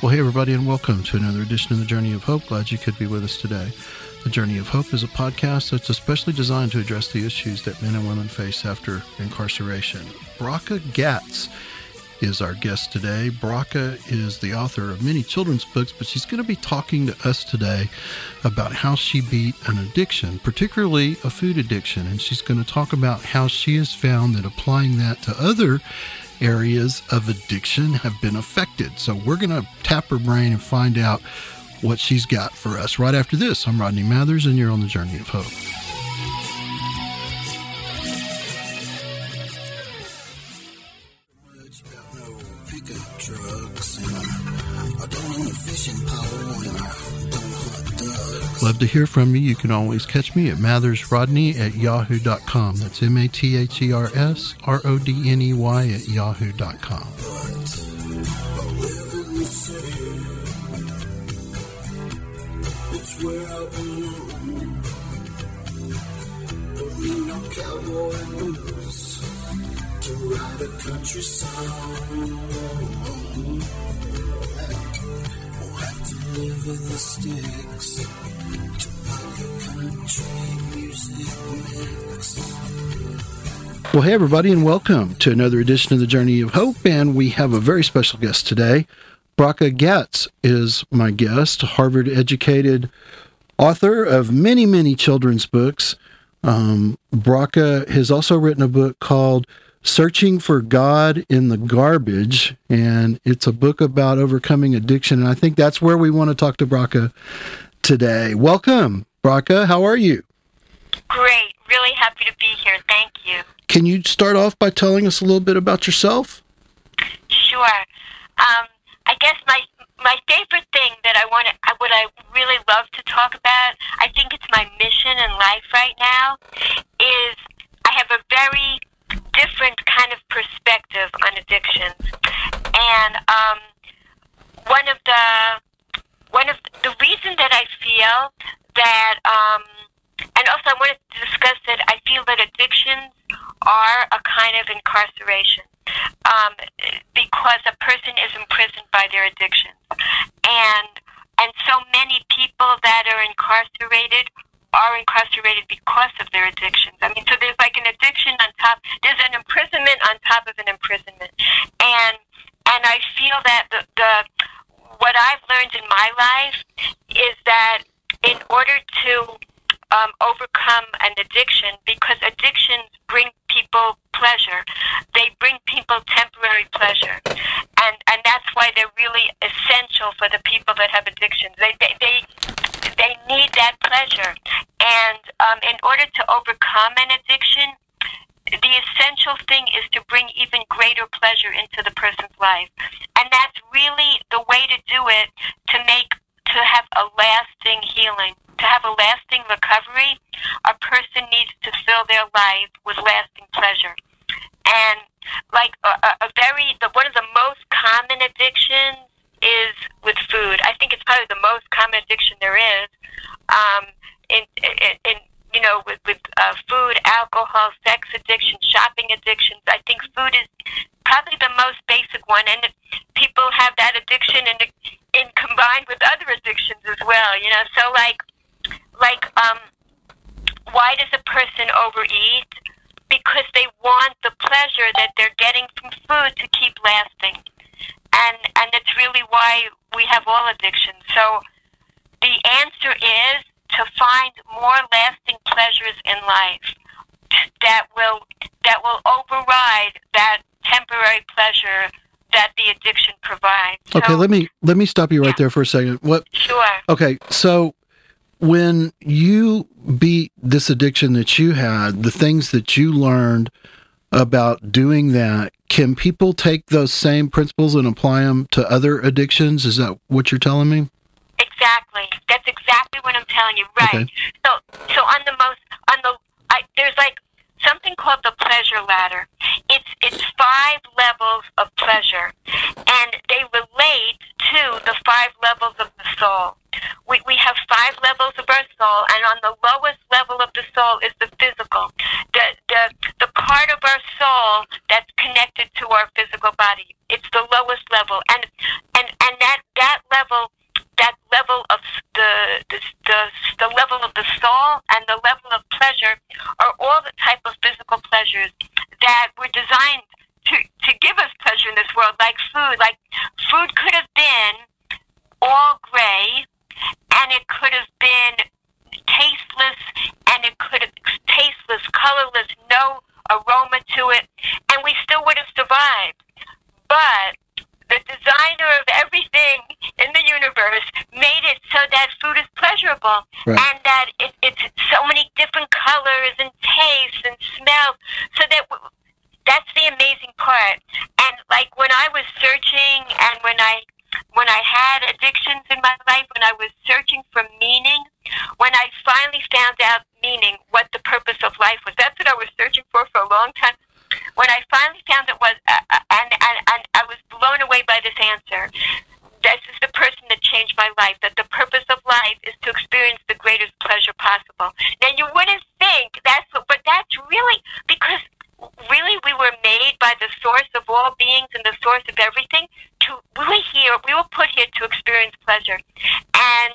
Well, hey, everybody, and welcome to another edition of The Journey of Hope. Glad you could be with us today. The Journey of Hope is a podcast that's especially designed to address the issues that men and women face after incarceration. Bracha Gatz is our guest today. Bracha is the author of many children's books, but she's going to be talking to us today about how she beat an addiction, particularly a food addiction. And she's going to talk about how she has found that applying that to other areas of addiction have been affected. So we're going to tap her brain and find out what she's got for us right after this. I'm Rodney Mathers, and you're on The Journey of Hope. Love to hear from you. You can always catch me at mathersrodney@yahoo.com. That's MATHERSRODNEY @yahoo.com. It's where I belong. Don't need no cowboy boots to ride a country song. Won't have to live in the sticks to like a country music mix. Well, hey, everybody, and welcome to another edition of The Journey of Hope. And we have a very special guest today. Bracha Gatz is my guest, Harvard-educated author of many, many children's books. Bracha has also written a book called Searching for God in the Garbage, and it's a book about overcoming addiction, and I think that's where we want to talk to Bracha today. Welcome, Bracha. How are you? Great. Really happy to be here. Thank you. Can you start off by telling us a little bit about yourself? Sure. I guess my favorite thing that what I really love to talk about, I think it's my mission in life right now, is I have a very different kind of perspective on addictions. And one of the reason that I feel that, and also I wanted to discuss that I feel that addictions are a kind of incarceration. Because a person is imprisoned by their addictions. And so many people that are incarcerated because of their addictions. I mean, so there's like an addiction on top, there's an imprisonment on top of an imprisonment. And I feel that what I've learned in my life is that in order to overcome an addiction, because addictions bring people pleasure. They bring people temporary pleasure. And that's why they're really essential for the people that have addictions. They need that pleasure. And in order to overcome an addiction, the essential thing is to bring even greater pleasure into the person's life. And that's really the way to do it, to have a lasting healing. To have a lasting recovery, a person needs to fill their life with lasting pleasure. And like one of the most common addictions is with food. I think it's probably the most common addiction there is. With food, alcohol, sex addiction, shopping addictions. I think food is probably the most basic one, and people have that addiction in combined with other addictions as well. So why does a person overeat? Because they want the pleasure that they're getting from food to keep lasting. And that's really why we have all addictions. So the answer is to find more lasting pleasures in life that will override that temporary pleasure that the addiction provides. Okay, let me stop you right there for a second. Sure. Okay, so when you beat this addiction that you had, the things that you learned about doing that, can people take those same principles and apply them to other addictions? Is that what you're telling me? Exactly. That's exactly what I'm telling you. Right. Okay. So there's like something called the pleasure ladder. It's 5 levels of pleasure, and they relate to the 5 levels of the soul. We have 5 levels of our soul, and on the lowest level of the soul is the physical, the part of our soul that's connected to our physical body. It's the lowest level, and that the soul and the level of pleasure are all the type of physical pleasures that were designed to give us pleasure in this world, like food. Like food could have been all gray, and it could have been tasteless, and it could have tasteless, colorless, no aroma to it, and we still would have survived. But the designer of everything in the universe made it so that food is pleasurable, right, and that it's so many different colors and tastes and smells, so that's the amazing part. And like when I was searching, and when I had addictions in my life, when I was searching for meaning, when I finally found out meaning, what the purpose of life was, that's what I was searching for a long time. When I finally found it was, and I was blown away by this answer. This is the person that changed my life, that the purpose of life is to experience the greatest pleasure possible. Now, you wouldn't think but that's really, because really we were made by the source of all beings and the source of everything. We were put here to experience pleasure. And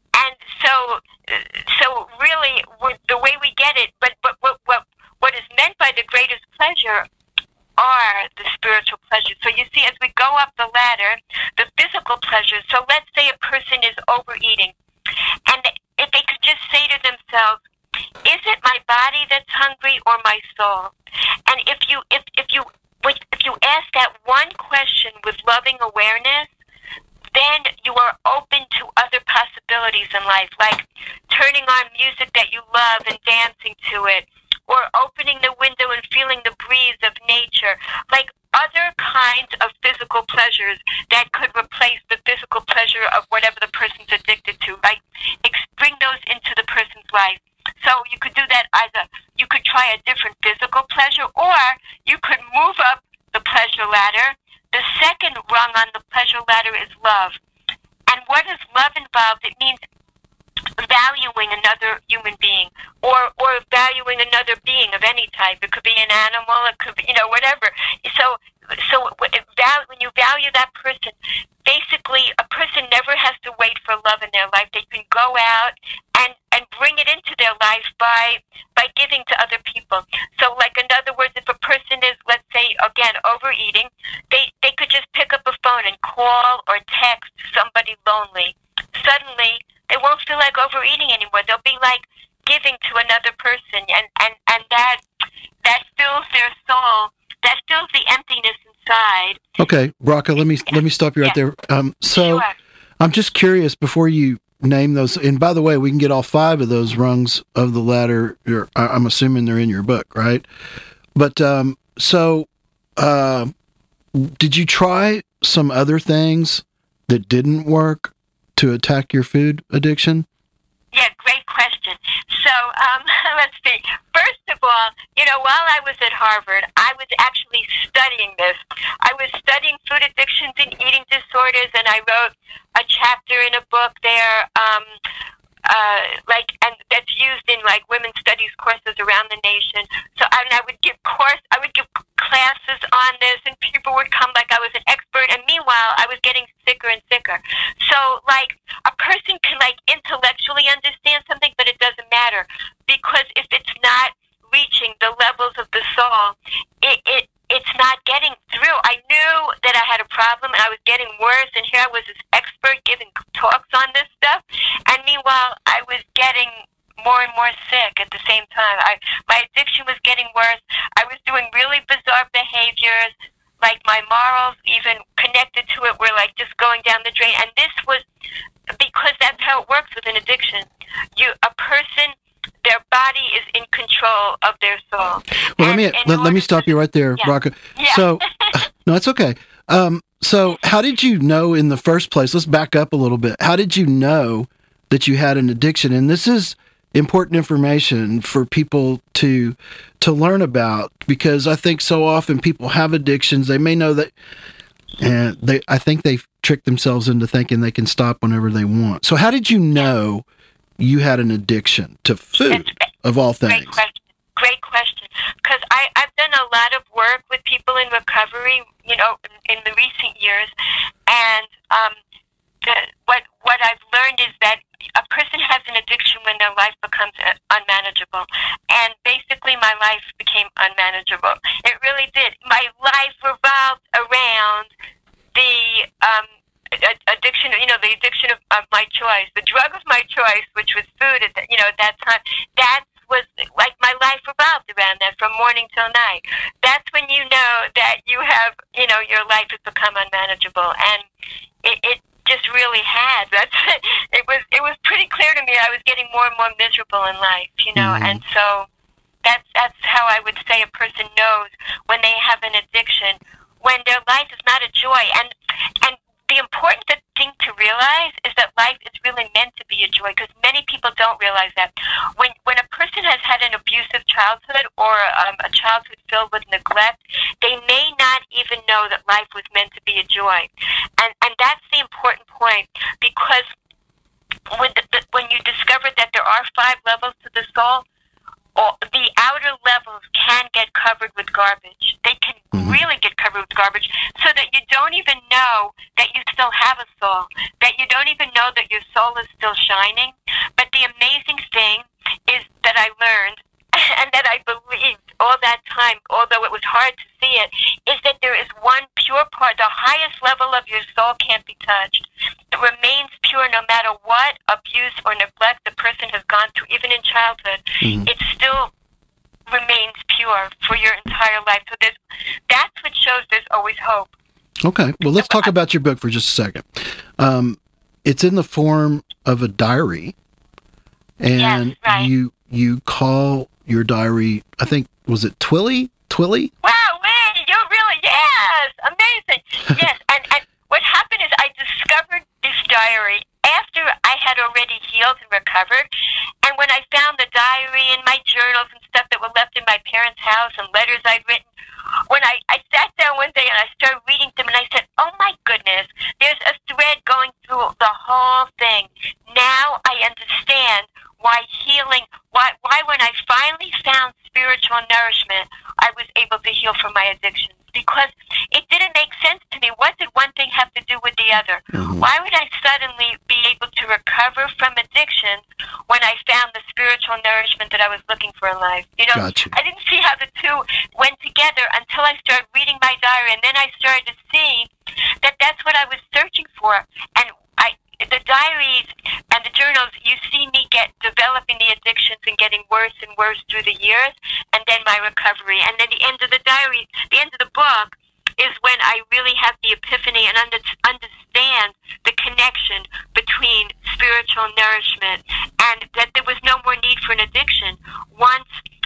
so really, the way we get it, but what is meant by the greatest pleasure are the spiritual pleasures. So you see, as we go up the ladder, the physical pleasures, so let's say a person is overeating, and if they could just say to themselves, is it my body that's hungry or my soul? And if you ask that one question with loving awareness, then you are open to other possibilities in life, like turning on music that you love and dancing to it, or opening the window and feeling the breeze of nature, like other kinds of physical pleasures that could replace the physical pleasure of whatever the person's addicted to. Like, bring those into the person's life. So you could do that either. You could try a different physical pleasure, or you could move up the pleasure ladder. The second rung on the pleasure ladder is love. And what does love involve? It means valuing another human being, or valuing another being of any type. It could be an animal, it could be, whatever. So when you value that person, basically a person never has to wait for love in their life. They can go out and bring it into their life by giving to other people. So, like, in other words, if a person is, let's say, again, overeating, they could just pick up a phone and call or text somebody lonely. Suddenly, they won't feel like overeating anymore. They'll be like giving to another person, and that fills their soul. That fills the emptiness inside. Okay, Bracha, let me stop you right there. So sure. I'm just curious, before you name those, and by the way, we can get all 5 of those rungs of the ladder. I'm assuming they're in your book, right? But did you try some other things that didn't work to attack your food addiction? Yeah, great question. So let's see. First of all, while I was at Harvard, I was actually studying this. I was studying food addictions and eating disorders, and I wrote a chapter in a book there, and that's used in like women's studies courses around the nation. So I would give classes on this, and people would come like I was an expert. And meanwhile, I was getting sicker and sicker. So like a person can like intellectually understand something, but it doesn't matter, because if it's not reaching the levels of the soul, it's not getting through. I knew that I had a problem, and I was getting worse, and here I was this expert giving talks on this stuff, and meanwhile I was getting more and more sick at the same time. My addiction was getting worse. I was doing really bizarre behaviors, like my morals even connected to it were like just going down the drain, and this was because that's how it works with an addiction. A person, their body is in control of their soul. Well, let me stop you right there, Bracha. Yeah. So, no, it's okay. So how did you know in the first place? Let's back up a little bit. How did you know that you had an addiction? And this is important information for people to learn about, because I think so often people have addictions. They may know that, and I think they've tricked themselves into thinking they can stop whenever they want. So how did you know you had an addiction to food, of all things? Great question. Because I've done a lot of work with people in recovery, in the recent years, and what I've learned is that a person has an addiction when their life becomes becomes unmanageable. And basically my life became unmanageable. It really did. My life revolved around the addiction, the addiction of my choice, the drug of my choice, which was food at that time. That was like my life revolved around that from morning till night. That's when you know that you have, your life has become unmanageable. And it just really had. It was pretty clear to me I was getting more and more miserable in life, Mm-hmm. And so that's how I would say a person knows when they have an addiction, when their life is not a joy. And the important thing to realize is that life is really meant to be a joy, because many people don't realize that. When a person has had an abusive childhood or a childhood filled with neglect, they may not even know that life was meant to be a joy. And that's the important point, because when you discover that there are 5 levels to the soul, the outer levels can get covered with garbage. They can really get covered with garbage, so that you don't even know that you still have a soul, that you don't even know that your soul is still shining. But the amazing thing is that I learned, and that I believed all that time, although it was hard to see it, is that there is one pure part. The highest level of your soul can't be touched. It remains pure no matter what abuse or neglect the person has gone through, even in childhood. It still remains pure for your entire life. So that's what shows there's always hope. Okay, well, let's talk about your book for just a second. It's in the form of a diary, and yes, right. you call your diary, I think, was it Twilly? Wow, you're really, yes, amazing. Yes, and what happened is I discovered this diary after I had already healed and recovered. And when I found the diary and my journals and stuff that were left in my parents' house and letters I'd written, when I sat down one day and I started reading them, and I said, oh my goodness, there's a thread going through the whole thing. Now I understand why healing, why when I finally found spiritual nourishment, I was able to heal from my addictions. Because it didn't make sense to me. What did one thing have to do with the other? Why would I suddenly be able to recover from addictions when I found the spiritual nourishment that I was looking for in life? Gotcha. I didn't see how the two went together until I started reading my diary, and then I started to see that that's what I was searching for. And the diaries and the journals, you see me developing the addictions and getting worse and worse through the years, and then my recovery. And then the end of the diary, the end of the book, is when I really have the epiphany and understand the connection between spiritual nourishment, and that there was no more need for an addiction once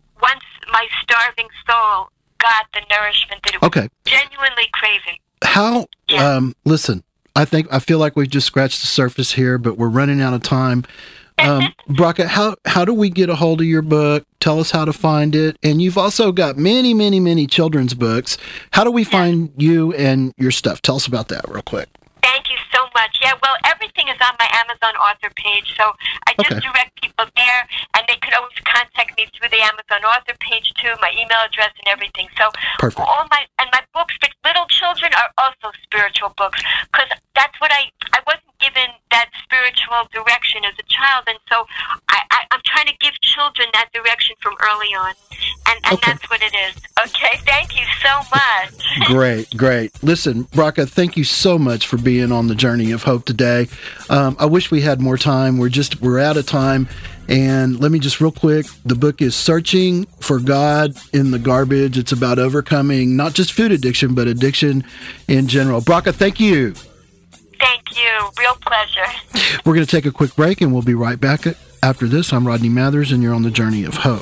my starving soul got the nourishment that it was genuinely craving. How, listen, I feel like we've just scratched the surface here, but we're running out of time. Bracha, how do we get a hold of your book? Tell us how to find it. And you've also got many, many, many children's books. How do we find you and your stuff? Tell us about that real quick. Thank you so much. Yeah, well, everything is on my Amazon author page, so I just direct people there, and they could always contact me through the Amazon author page too, my email address and everything. So perfect. my books for little children are also spiritual books, because that's what I wasn't given that spiritual direction as a child, and so I'm trying to give children that direction from early on, and that's what it is. Okay, thank you so much. Great. Listen, Bracha, thank you so much for being on the journey of hope today. I wish we had more time. We're out of time. And let me just real quick, the book is Searching for God in the Garbage. It's about overcoming not just food addiction, but addiction in general. Bracha, thank you. Thank you. Real pleasure. We're going to take a quick break, and we'll be right back after this. I'm Rodney Mathers, and you're on the journey of hope.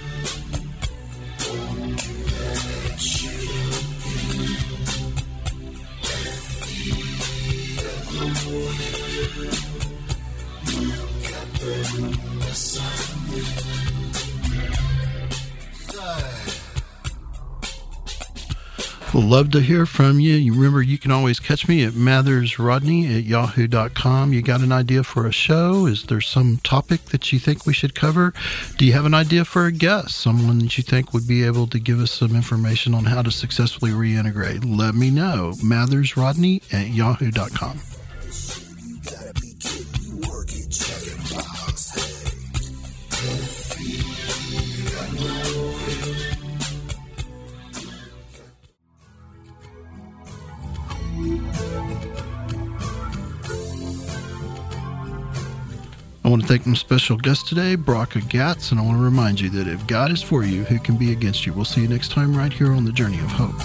We'll love to hear from you. You remember, you can always catch me at mathersrodney@yahoo.com. You got an idea for a show? Is there some topic that you think we should cover? Do you have an idea for a guest? Someone that you think would be able to give us some information on how to successfully reintegrate? Let me know. mathersrodney@yahoo.com. I want to thank my special guest today, Bracha Gatz, and I want to remind you that if God is for you, who can be against you? We'll see you next time right here on The Journey of Hope.